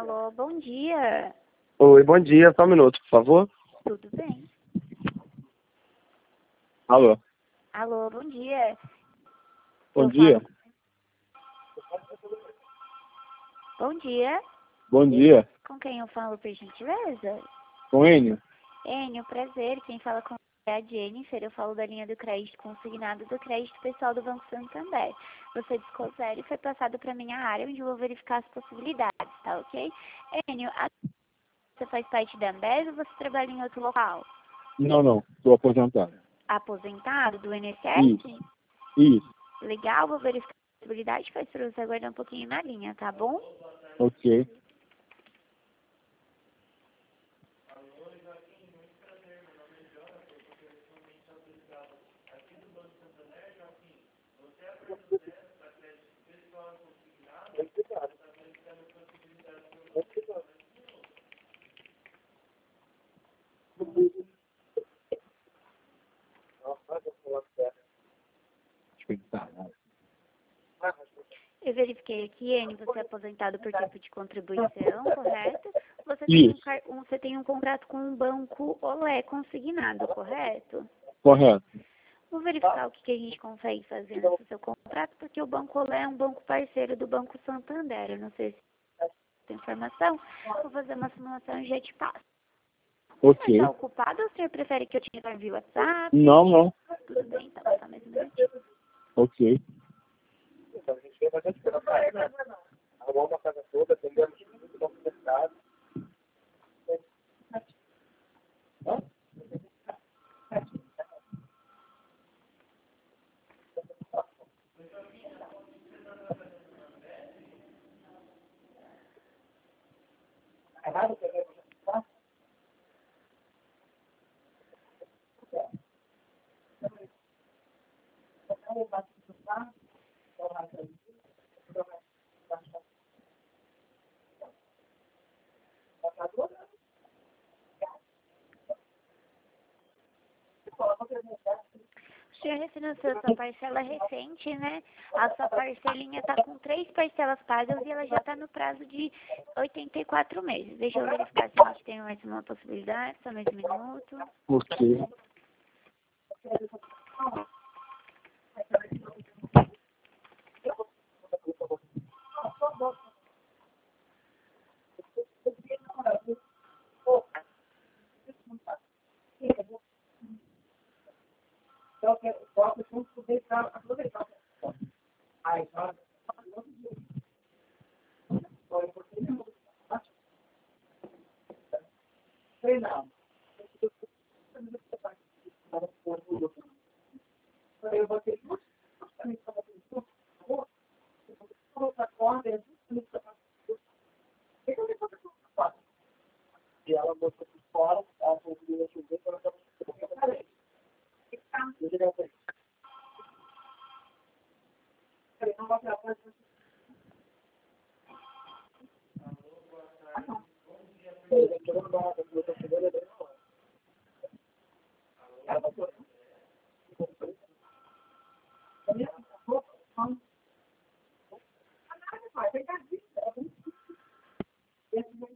Alô, bom dia. Oi, bom dia. Só um minuto, por favor. Tudo bem? Alô. Alô, bom dia. Bom Eu dia. Bom dia. Bom dia. Com quem eu falo, por gentileza? Com Enio? Enio, prazer. Quem fala com é a Jennifer. Eu falo da linha do crédito consignado do crédito pessoal do Banco Santander. Você discou zero e foi passado para minha área, onde eu vou verificar as possibilidades, tá ok? Enio, você faz parte da Ambev ou você trabalha em outro local? Não. Estou aposentado. Aposentado do INSS? Isso. Legal, vou verificar a possibilidade, faz para você aguardar um pouquinho na linha, tá bom? Ok. Eu verifiquei aqui, Enio, você é aposentado por tempo de contribuição, correto? Isso. Você tem um contrato com um banco Olé consignado, correto? Correto. Vou verificar o que a gente consegue fazer nesse seu contrato, porque o Banco Olé é um banco parceiro do Banco Santander. Eu não sei se tem informação. Vou fazer uma simulação e já te passo. O senhor Ok. está ocupado ou o senhor prefere que eu te envie via WhatsApp? Não. Tudo bem, então, só mais um minutinho. Ok. O senhor refinanciou sua parcela recente, né? A sua parcelinha está com 3 parcelas pagas e ela já está no prazo de 84 meses. Deixa eu verificar se a gente tem mais uma possibilidade, só mais um minuto. Ok.